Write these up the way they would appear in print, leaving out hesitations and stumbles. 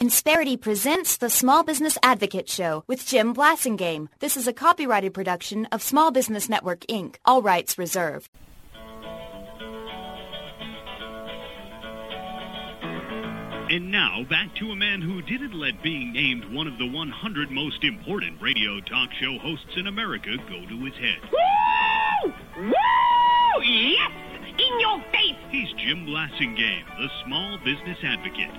Insperity presents the Small Business Advocate Show with Jim Blasingame. This is a copyrighted production of Small Business Network, Inc. All rights reserved. And now, back to a man who didn't let being named one of the 100 most important radio talk show hosts in America go to his head. Woo! Woo! Yes! In your face! He's Jim Blasingame, the Small Business Advocate.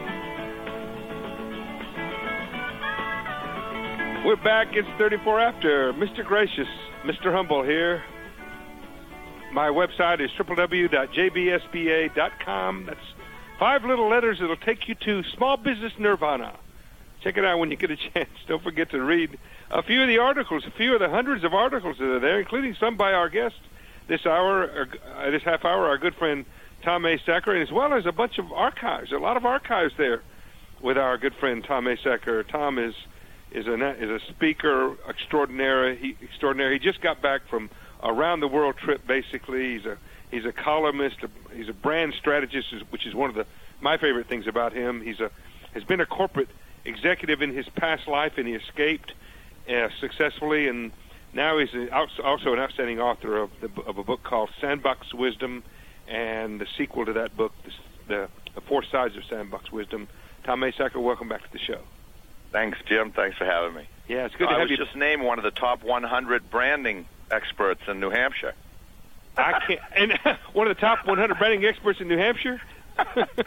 We're back. It's 34 after. Mr. Gracious, Mr. Humble here. My website is www.jbsba.com. That's 5 little letters that'll take you to small business nirvana. Check it out when you get a chance. Don't forget to read a few of the articles, a few of the hundreds of articles that are there, including some by our guest this half hour, our good friend Tom A. Sacker, and as well as a bunch of archives, a lot of archives there with our good friend Tom A. Sacker. Tom is a speaker extraordinaire. He just got back from a around the world trip. Basically, he's a columnist. He's a brand strategist, which is one of my favorite things about him. Has been a corporate executive in his past life, and he escaped successfully. And now he's also an outstanding author of a book called Sandbox Wisdom, and the sequel to that book, the 4 Sides of Sandbox Wisdom. Tom A. Sacker, welcome back to the show. Thanks, Jim. Thanks for having me. Yeah, it's good to have you. I was just named one of the top 100 branding experts in New Hampshire. I can't. And one of the top 100 branding experts in New Hampshire? I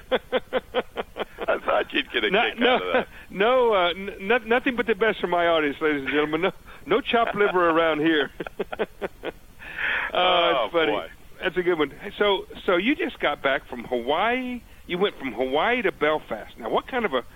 thought you'd get a kick out of that. No, nothing but the best for my audience, ladies and gentlemen. No chopped liver around here. Oh, it's funny. Boy. That's a good one. So you just got back from Hawaii. You went from Hawaii to Belfast. Now, what kind of a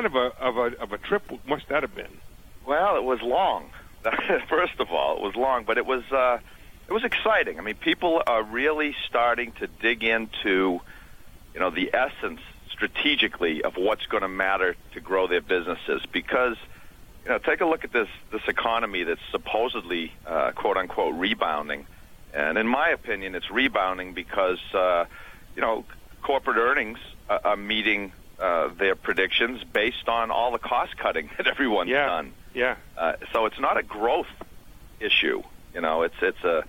trip must that have been? Well, it was long. First of all, it was long, but it was exciting. I mean, people are really starting to dig into, the essence strategically of what's going to matter to grow their businesses. Because, take a look at this economy that's supposedly quote unquote rebounding, and in my opinion, it's rebounding because corporate earnings are meeting their predictions based on all the cost cutting that everyone's done. Yeah. So it's not a growth issue. It's a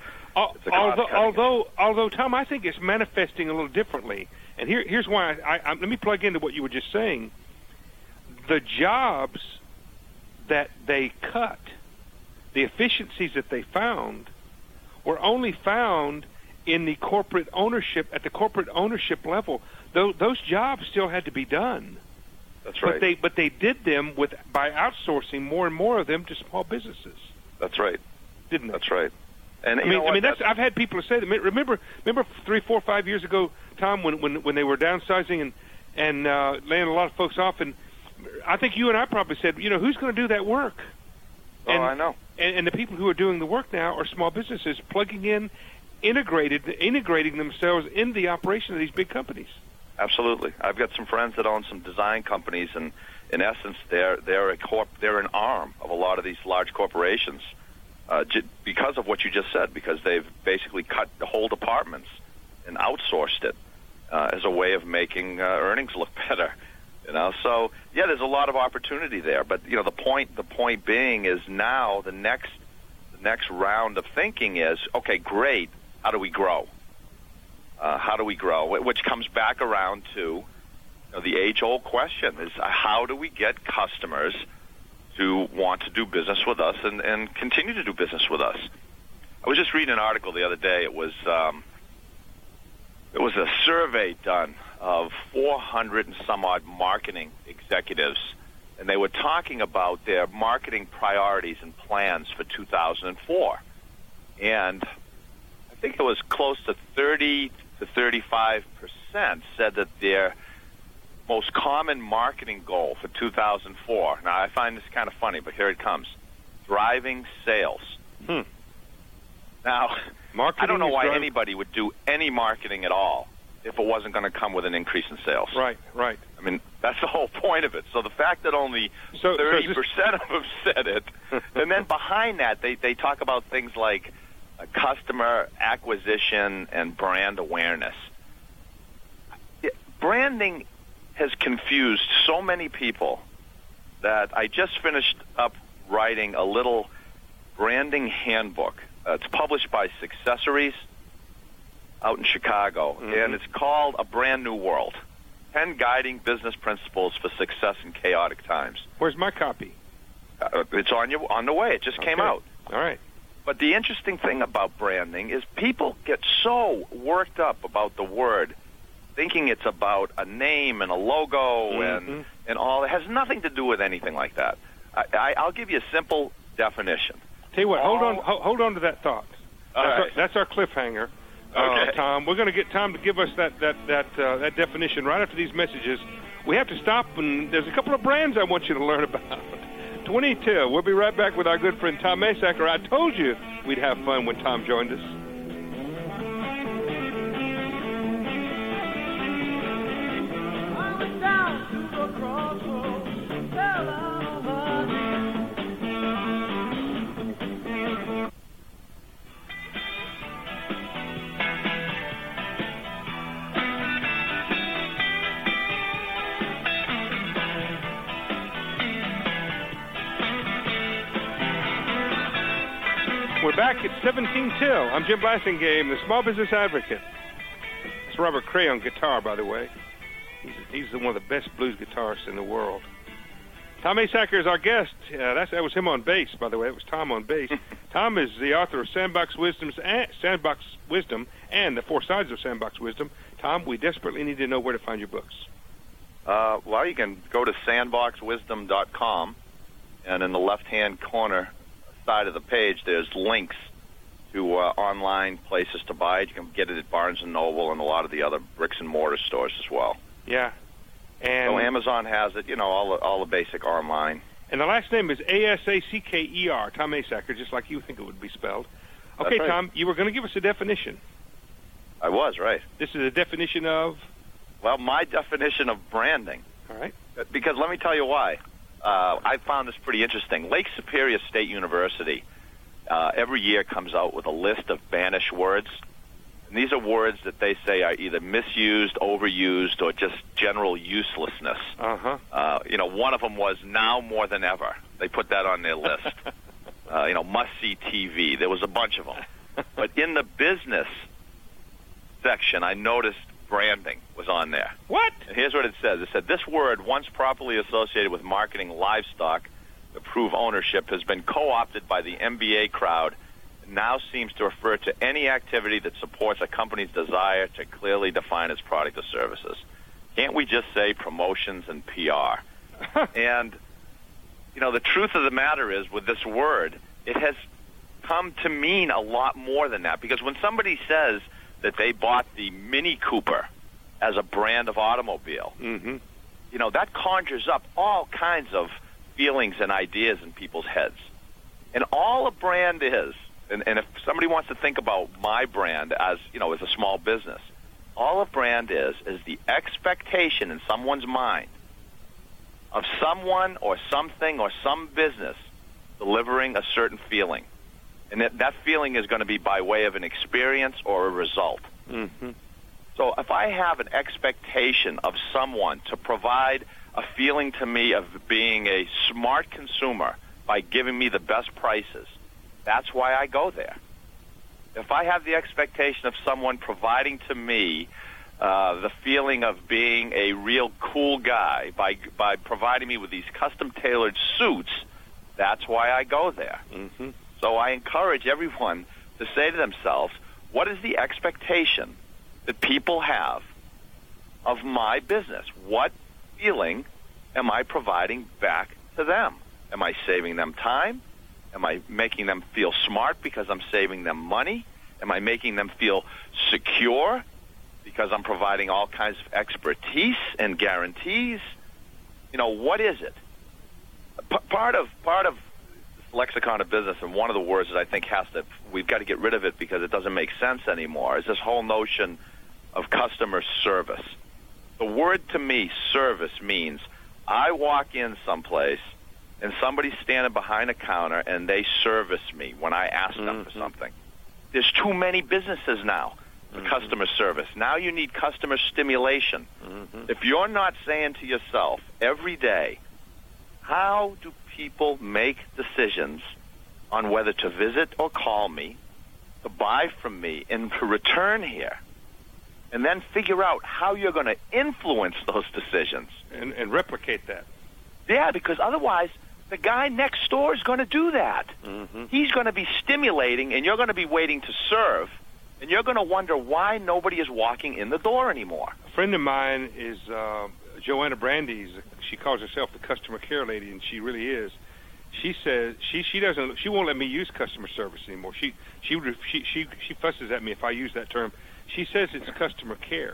although Tom, I think it's manifesting a little differently. And here's why. Let me plug into what you were just saying. The jobs that they cut, the efficiencies that they found, were only found in the corporate ownership, at the corporate ownership level. Those jobs still had to be done. That's right. But they did them by outsourcing more and more of them to small businesses. That's right. Didn't they? That's right. And I've had people say that. Remember 3, 4, 5 years ago, Tom, when they were downsizing and laying a lot of folks off, and I think you and I probably said, who's going to do that work? I know. And the people who are doing the work now are small businesses plugging in, integrating themselves in the operation of these big companies. Absolutely. I've got some friends that own some design companies, and in essence, they're an arm of a lot of these large corporations because of what you just said, because they've basically cut the whole departments and outsourced it as a way of making earnings look better. So yeah, there's a lot of opportunity there. But the point being is now the next round of thinking is, okay, great. How do we grow? Which comes back around to the age-old question: is how do we get customers to want to do business with us and continue to do business with us? I was just reading an article the other day. It was a survey done of 400 and some odd marketing executives, and they were talking about their marketing priorities and plans for 2004. And I think it was close to 30 to 35% said that their most common marketing goal for 2004, now I find this kind of funny, but here it comes, driving sales. Now, I don't know why anybody would do any marketing at all if it wasn't going to come with an increase in sales. Right. I mean, that's the whole point of it. So the fact that only 30% of them said it, and then behind that they talk about things like customer acquisition and brand awareness. Branding has confused so many people that I just finished up writing a little branding handbook. It's published by Successories out in Chicago, and it's called A Brand New World, 10 Guiding Business Principles for Success in Chaotic Times. Where's my copy? It's on the way. It just came out. All right. But the interesting thing about branding is people get so worked up about the word, thinking it's about a name and a logo and all. It has nothing to do with anything like that. I'll give you a simple definition. Tell you what, hold on to that thought. That's our cliffhanger. Okay. Tom, we're going to get Tom to give us that definition right after these messages. We have to stop, and there's a couple of brands I want you to learn about. 22. We'll be right back with our good friend Tom Masacker. I told you we'd have fun when Tom joined us. We're back at 17 till. I'm Jim Blasingame, the Small Business Advocate. It's Robert Cray on guitar, by the way. He's one of the best blues guitarists in the world. Tom Masacker is our guest. That was him on bass, by the way. It was Tom on bass. Tom is the author of Sandbox Wisdom and The Four Sides of Sandbox Wisdom. Tom, we desperately need to know where to find your books. Well, you can go to sandboxwisdom.com, and in the left-hand corner side of the page, there's links to online places to buy it. You can get it at Barnes & Noble and a lot of the other bricks-and-mortar stores as well. Yeah. And so Amazon has it, all the basic online. And the last name is Asacker, Tom Masacker, just like you think it would be spelled. Okay, right. Tom, you were going to give us a definition. I was, right. This is a definition of? Well, my definition of branding. All right. Because let me tell you why. I found this pretty interesting. Lake Superior State University every year comes out with a list of banished words. And these are words that they say are either misused, overused, or just general uselessness. One of them was now more than ever. They put that on their list. Must-see TV. There was a bunch of them. But in the business section, I noticed branding was on there. What? And here's what it says. It said, this word, once properly associated with marketing livestock to prove ownership, has been co-opted by the MBA crowd and now seems to refer to any activity that supports a company's desire to clearly define its product or services. Can't we just say promotions and PR? And, the truth of the matter is, with this word, it has come to mean a lot more than that. Because when somebody says that they bought the Mini Cooper as a brand of automobile, that conjures up all kinds of feelings and ideas in people's heads. And all a brand is, and if somebody wants to think about my brand as a small business, all a brand is the expectation in someone's mind of someone or something or some business delivering a certain feeling. And that feeling is going to be by way of an experience or a result. So if I have an expectation of someone to provide a feeling to me of being a smart consumer by giving me the best prices, that's why I go there. If I have the expectation of someone providing to me the feeling of being a real cool guy by providing me with these custom-tailored suits, that's why I go there. So I encourage everyone to say to themselves, what is the expectation that people have of my business? What feeling am I providing back to them? Am I saving them time? Am I making them feel smart because I'm saving them money? Am I making them feel secure because I'm providing all kinds of expertise and guarantees? What is it? Part of lexicon of business, and one of the words that I think we've got to get rid of it because it doesn't make sense anymore, is this whole notion of customer service. The word to me, service, means I walk in someplace and somebody's standing behind a counter and they service me when I ask them for something. There's too many businesses now for customer service. Now you need customer stimulation. If you're not saying to yourself every day, how do people make decisions on whether to visit or call me, to buy from me, and to return here, and then figure out how you're going to influence those decisions. And replicate that. Yeah, because otherwise the guy next door is going to do that. He's going to be stimulating, and you're going to be waiting to serve, and you're going to wonder why nobody is walking in the door anymore. A friend of mine is Joanna Brandeis. She calls herself the customer care lady, and she really is. She says she won't let me use customer service anymore. She fusses at me if I use that term. She says it's customer care.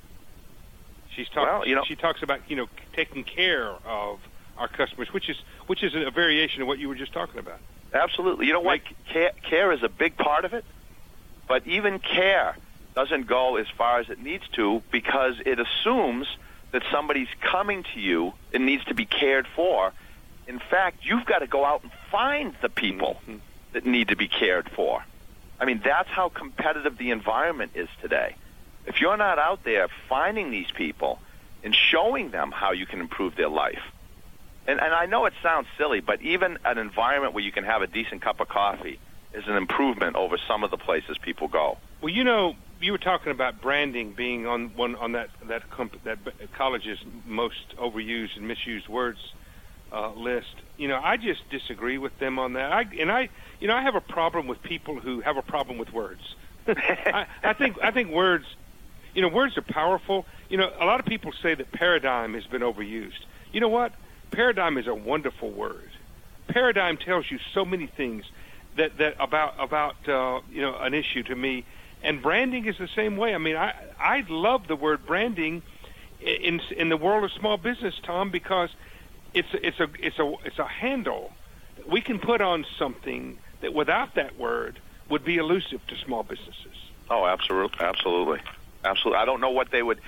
She talks about taking care of our customers, which is a variation of what you were just talking about. Absolutely. You know what? Care is a big part of it, but even care doesn't go as far as it needs to because it assumes that somebody's coming to you and needs to be cared for. In fact, you've got to go out and find the people that need to be cared for. I mean, that's how competitive the environment is today. If you're not out there finding these people and showing them how you can improve their life, and I know it sounds silly, but even an environment where you can have a decent cup of coffee is an improvement over some of the places people go. Well, you were talking about branding being on that college's most overused and misused words list. I just disagree with them on that. I have a problem with people who have a problem with words. I think words, words are powerful. A lot of people say that paradigm has been overused. You know what? Paradigm is a wonderful word. Paradigm tells you so many things that about an issue to me. And branding is the same way. I mean, I love the word branding in the world of small business, Tom, because it's a handle that we can put on something that without that word would be elusive to small businesses. Oh, absolutely. I don't know what they would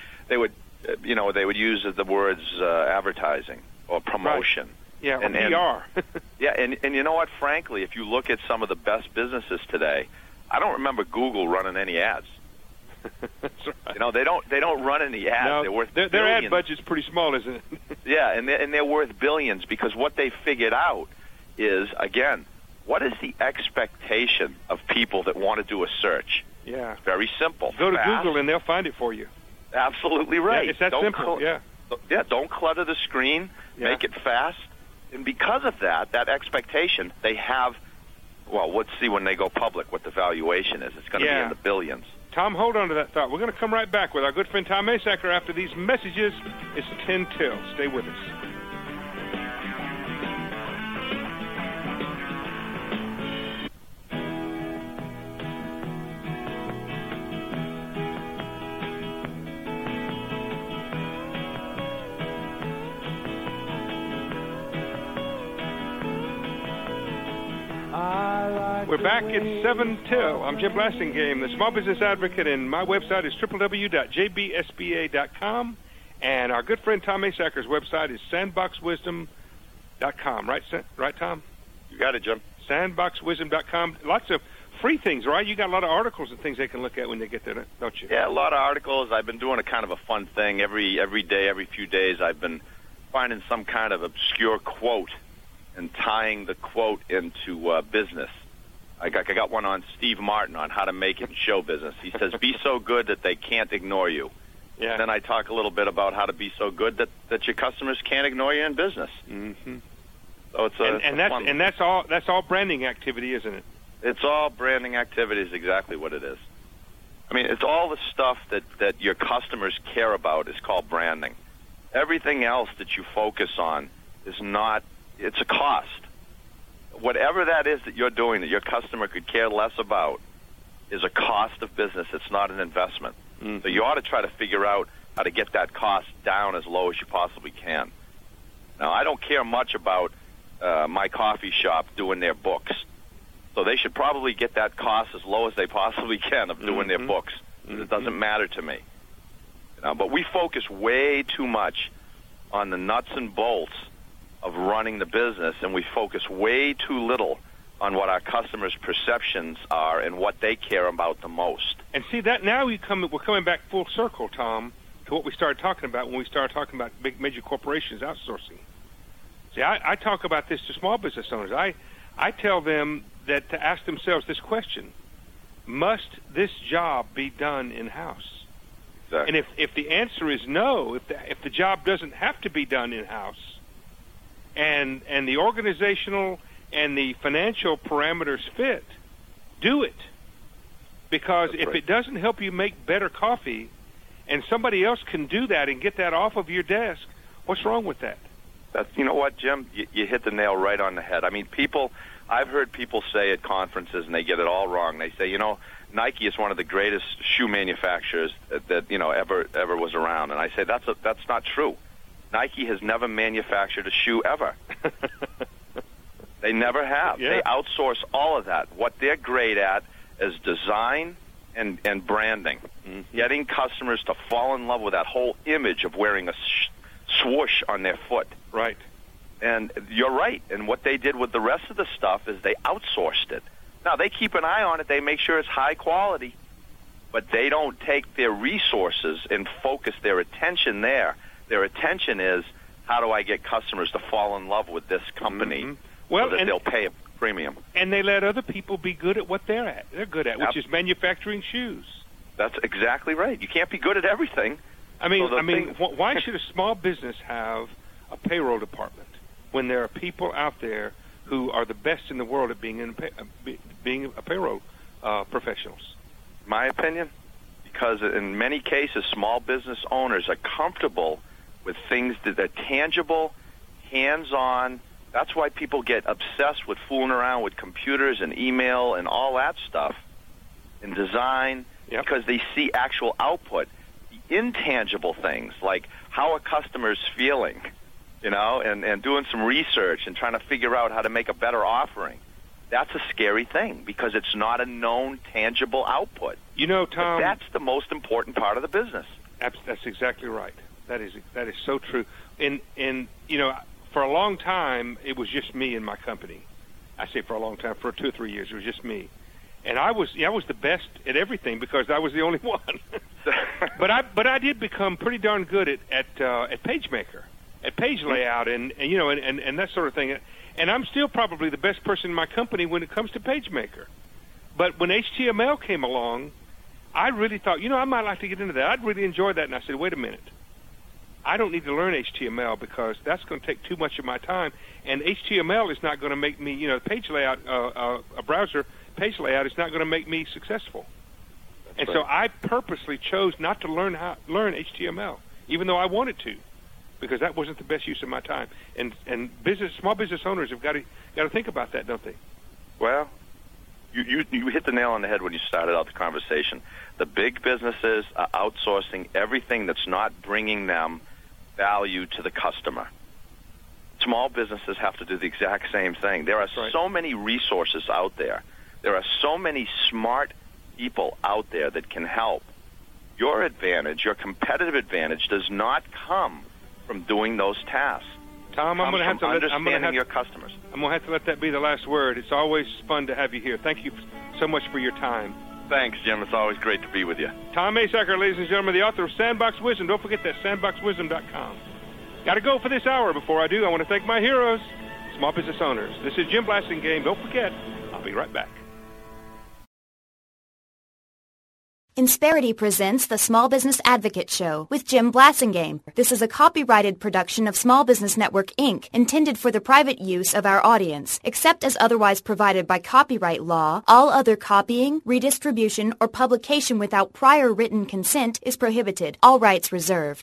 use the words advertising or promotion. Right. Yeah, or PR. Yeah, and you know what? Frankly, if you look at some of the best businesses today, I don't remember Google running any ads. That's right. They don't run any ads. No, they're worth their billions. ad budget's pretty small, isn't it? Yeah, and they're worth billions because what they figured out is, again, what is the expectation of people that want to do a search? Yeah. It's very simple. Go to Fast. Google and they'll find it for you. Absolutely right. Yeah, it's that simple. Don't clutter the screen. Yeah. Make it fast. And because of that expectation, they have, well, let's see when they go public what the valuation is. It's going to be in the billions. Tom, hold on to that thought. We're going to come right back with our good friend Tom Masacker after these messages. It's 10 till. Stay with us. We're back at 7 till. I'm Jim Blasingame, the Small Business Advocate, and my website is www.jbsba.com, and our good friend Tom Masacker's website is sandboxwisdom.com. Right, Tom? You got it, Jim. Sandboxwisdom.com. Lots of free things, right? You got a lot of articles and things they can look at when they get there, don't you? Yeah, a lot of articles. I've been doing a kind of a fun thing every day, every few days. I've been finding some kind of obscure quote and tying the quote into business. I got one on Steve Martin on how to make it in show business. He says, be so good that they can't ignore you. Yeah. And then I talk a little bit about how to be so good that your customers can't ignore you in business. Mm-hmm. So it's that's all branding activity, isn't it? It's all branding activity is exactly what it is. I mean, it's all the stuff that your customers care about is called branding. Everything else that you focus on is not, it's a cost. Whatever that is that you're doing that your customer could care less about is a cost of business. It's not an investment. Mm-hmm. So you ought to try to figure out how to get that cost down as low as you possibly can. Now, I don't care much about my coffee shop doing their books. So they should probably get that cost as low as they possibly can of doing their books. Mm-hmm. It doesn't matter to me. But we focus way too much on the nuts and bolts of running the business, and we focus way too little on what our customers' perceptions are and what they care about the most. And see that now we're coming back full circle, Tom, to what we started talking about when we started talking about big major corporations outsourcing. See, I talk about this to small business owners. I tell them that to ask themselves this question: must this job be done in-house? Exactly. And if the answer is no, if the job doesn't have to be done in-house, and the organizational and the financial parameters fit, do it. Because if it doesn't help you make better coffee, and somebody else can do that and get that off of your desk, what's wrong with that? You know what, Jim? You hit the nail right on the head. I mean, I've heard people say at conferences, and they get it all wrong. They say, Nike is one of the greatest shoe manufacturers that ever was around. And I say that's not true. Nike has never manufactured a shoe ever. They never have. Yeah. They outsource all of that. What they're great at is design and branding, getting customers to fall in love with that whole image of wearing a swoosh on their foot. Right. And you're right. And what they did with the rest of the stuff is they outsourced it. Now, they keep an eye on it. They make sure it's high quality. But they don't take their resources and focus their attention there. Their attention is, how do I get customers to fall in love with this company so that they'll pay a premium? And they let other people be good at what they're good at, which is manufacturing shoes. That's exactly right. You can't be good at everything. Why should a small business have a payroll department when there are people out there who are the best in the world at being a payroll professionals? My opinion, because in many cases, small business owners are comfortable with things that are tangible, hands-on. That's why people get obsessed with fooling around with computers and email and all that stuff and design, because they see actual output. The intangible things, like how a customer's feeling, and doing some research and trying to figure out how to make a better offering. That's a scary thing because it's not a known, tangible output. Tom, but that's the most important part of the business. That's exactly right. That is so true. And for a long time, it was just me and my company. I say for a long time, for 2 or 3 years, it was just me. And I was the best at everything because I was the only one. But I did become pretty darn good at PageMaker, at page layout, and that sort of thing. And I'm still probably the best person in my company when it comes to PageMaker. But when HTML came along, I really thought, I might like to get into that. I'd really enjoy that. And I said, wait a minute. I don't need to learn HTML because that's going to take too much of my time. And HTML is not going to make me, page layout, a browser page layout is not going to make me successful. That's right. So I purposely chose not to learn HTML, even though I wanted to, because that wasn't the best use of my time. And small business owners have got to think about that, don't they? Well, you hit the nail on the head when you started out the conversation. The big businesses are outsourcing everything that's not bringing them value to the customer. Small businesses have to do the exact same thing. There are so many resources out there. There are so many smart people out there that can help. Your advantage, your competitive advantage, does not come from doing those tasks. Tom, I'm going to have to understanding your customers. I'm going to have to let that be the last word. It's always fun to have you here. Thank you so much for your time. Thanks, Jim. It's always great to be with you. Tom Asacker, ladies and gentlemen, the author of Sandbox Wisdom. Don't forget that, sandboxwisdom.com. Got to go for this hour. Before I do, I want to thank my heroes, small business owners. This is Jim Blasingame. Don't forget, I'll be right back. Insperity presents the Small Business Advocate Show with Jim Blasingame. This is a copyrighted production of Small Business Network, Inc., intended for the private use of our audience. Except as otherwise provided by copyright law, all other copying, redistribution, or publication without prior written consent is prohibited. All rights reserved.